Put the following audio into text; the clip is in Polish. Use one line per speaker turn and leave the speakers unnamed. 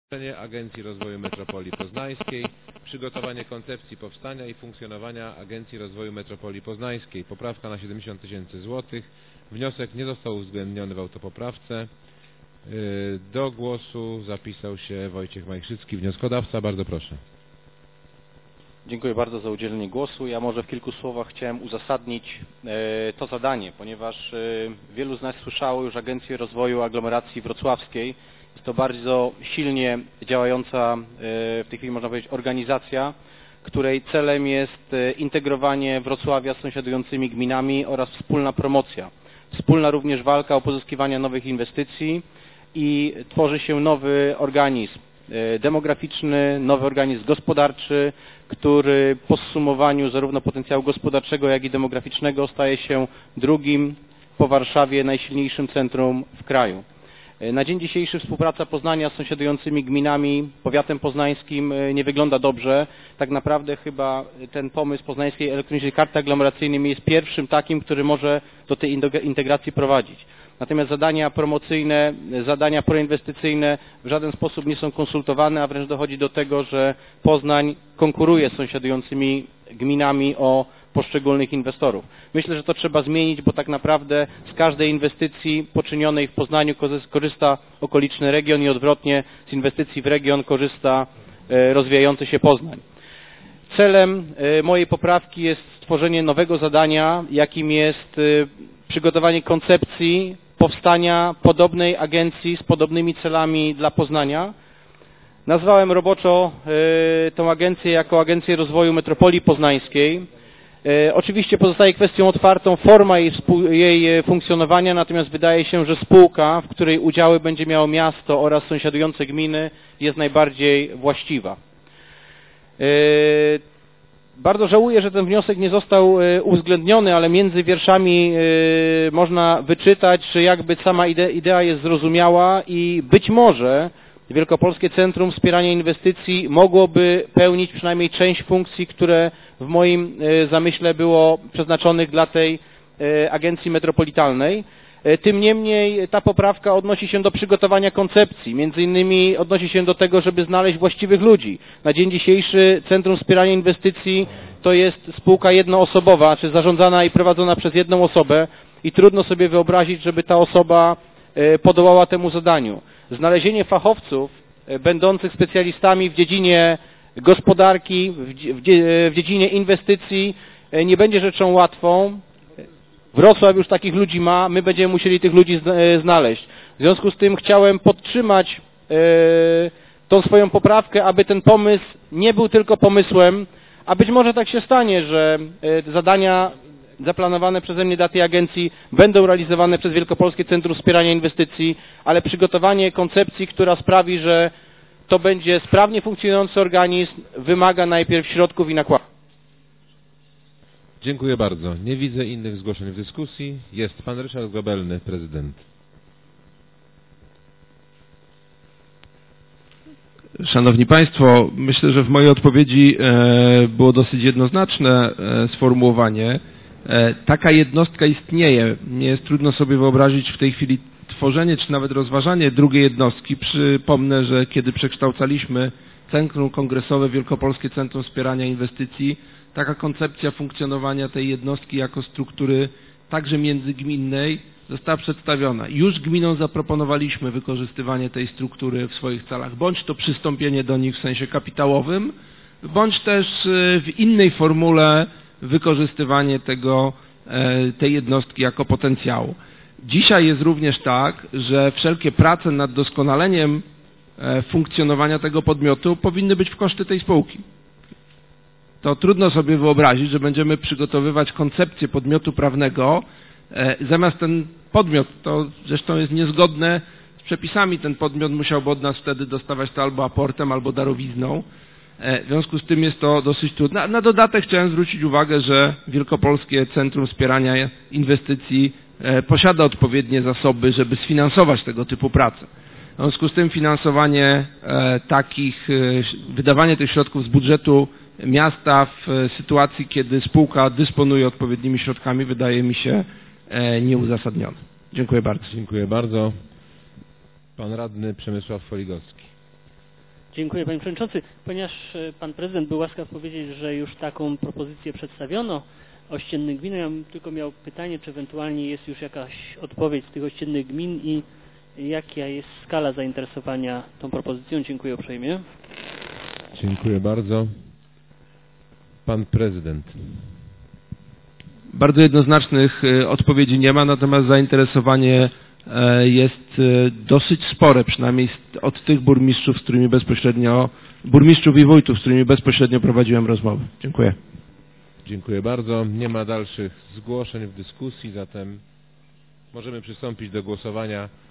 Agencji Rozwoju Metropolii Poznańskiej, przygotowanie koncepcji powstania i funkcjonowania Agencji Rozwoju Metropolii Poznańskiej. Poprawka na 70 000 złotych. Wniosek nie został uwzględniony w autopoprawce. Do głosu zapisał się Wojciech Majchrzycki, wnioskodawca. Bardzo proszę.
Dziękuję bardzo za udzielenie głosu. Ja może w kilku słowach chciałem uzasadnić to zadanie, ponieważ wielu z nas słyszało już Agencję Rozwoju Aglomeracji Wrocławskiej. Jest to bardzo silnie działająca w tej chwili, można powiedzieć, organizacja, której celem jest integrowanie Wrocławia z sąsiadującymi gminami oraz wspólna promocja. Wspólna również walka o pozyskiwanie nowych inwestycji i tworzy się nowy organizm demograficzny, nowy organizm gospodarczy, który po zsumowaniu zarówno potencjału gospodarczego, jak i demograficznego staje się drugim po Warszawie najsilniejszym centrum w kraju. Na dzień dzisiejszy współpraca Poznania z sąsiadującymi gminami, powiatem poznańskim nie wygląda dobrze. Tak naprawdę chyba ten pomysł poznańskiej elektronicznej karty aglomeracyjnej jest pierwszym takim, który może do tej integracji prowadzić. Natomiast zadania promocyjne, zadania proinwestycyjne w żaden sposób nie są konsultowane, a wręcz dochodzi do tego, że Poznań konkuruje z sąsiadującymi gminami o poszczególnych inwestorów. Myślę, że to trzeba zmienić, bo tak naprawdę z każdej inwestycji poczynionej w Poznaniu korzysta okoliczny region i odwrotnie z inwestycji w region korzysta rozwijający się Poznań. Celem mojej poprawki jest stworzenie nowego zadania, jakim jest przygotowanie koncepcji powstania podobnej agencji z podobnymi celami dla Poznania. Nazwałem roboczo tę agencję jako Agencję Rozwoju Metropolii Poznańskiej. Oczywiście pozostaje kwestią otwartą forma jej funkcjonowania, natomiast wydaje się, że spółka, w której udziały będzie miało miasto oraz sąsiadujące gminy, jest najbardziej właściwa. Bardzo żałuję, że ten wniosek nie został uwzględniony, ale między wierszami można wyczytać, że jakby sama idea jest zrozumiała i być może Wielkopolskie Centrum Wspierania Inwestycji mogłoby pełnić przynajmniej część funkcji, które w moim zamyśle było przeznaczonych dla tej agencji metropolitalnej. Tym niemniej ta poprawka odnosi się do przygotowania koncepcji, między innymi odnosi się do tego, żeby znaleźć właściwych ludzi. Na dzień dzisiejszy Centrum Wspierania Inwestycji to jest spółka jednoosobowa, czy zarządzana i prowadzona przez jedną osobę i trudno sobie wyobrazić, żeby ta osoba podołała temu zadaniu. Znalezienie fachowców będących specjalistami w dziedzinie gospodarki, w dziedzinie inwestycji nie będzie rzeczą łatwą. Wrocław już takich ludzi ma, my będziemy musieli tych ludzi znaleźć. W związku z tym chciałem podtrzymać tą swoją poprawkę, aby ten pomysł nie był tylko pomysłem, a być może tak się stanie, że zadania zaplanowane przeze mnie dla tej agencji będą realizowane przez Wielkopolskie Centrum Wspierania Inwestycji, ale przygotowanie koncepcji, która sprawi, że to będzie sprawnie funkcjonujący organizm, wymaga najpierw środków i nakładów.
Dziękuję bardzo. Nie widzę innych zgłoszeń w dyskusji. Jest pan Ryszard Gobelny, prezydent.
Szanowni Państwo, myślę, że w mojej odpowiedzi było dosyć jednoznaczne sformułowanie. Taka jednostka istnieje. Nie jest trudno sobie wyobrazić w tej chwili tworzenie, czy nawet rozważanie drugiej jednostki. Przypomnę, że kiedy przekształcaliśmy Centrum Kongresowe Wielkopolskie Centrum Wspierania Inwestycji, taka koncepcja funkcjonowania tej jednostki jako struktury także międzygminnej została przedstawiona. Już gminom zaproponowaliśmy wykorzystywanie tej struktury w swoich celach, bądź to przystąpienie do nich w sensie kapitałowym, bądź też w innej formule wykorzystywanie tej jednostki jako potencjału. Dzisiaj jest również tak, że wszelkie prace nad doskonaleniem funkcjonowania tego podmiotu powinny być w koszty tej spółki. To trudno sobie wyobrazić, że będziemy przygotowywać koncepcję podmiotu prawnego, zamiast ten podmiot, to zresztą jest niezgodne z przepisami, ten podmiot musiałby od nas wtedy dostawać to albo aportem, albo darowizną. W związku z tym jest to dosyć trudne. Na dodatek chciałem zwrócić uwagę, że Wielkopolskie Centrum Wspierania Inwestycji posiada odpowiednie zasoby, żeby sfinansować tego typu prace. W związku z tym finansowanie wydawanie tych środków z budżetu miasta w sytuacji, kiedy spółka dysponuje odpowiednimi środkami, wydaje mi się nieuzasadnione. Dziękuję bardzo.
Dziękuję bardzo. Pan radny Przemysław Foligowski.
Dziękuję Panie Przewodniczący. Ponieważ Pan Prezydent był łaskaw powiedzieć, że już taką propozycję przedstawiono ościennych gmin, ja bym tylko miał pytanie, czy ewentualnie jest już jakaś odpowiedź z tych ościennych gmin i jaka jest skala zainteresowania tą propozycją. Dziękuję uprzejmie.
Dziękuję bardzo. Pan Prezydent.
Bardzo jednoznacznych odpowiedzi nie ma, natomiast zainteresowanie jest dosyć spore, przynajmniej od tych burmistrzów, z którymi burmistrzów i wójtów, z którymi bezpośrednio prowadziłem rozmowy. Dziękuję.
Dziękuję bardzo. Nie ma dalszych zgłoszeń w dyskusji, zatem możemy przystąpić do głosowania.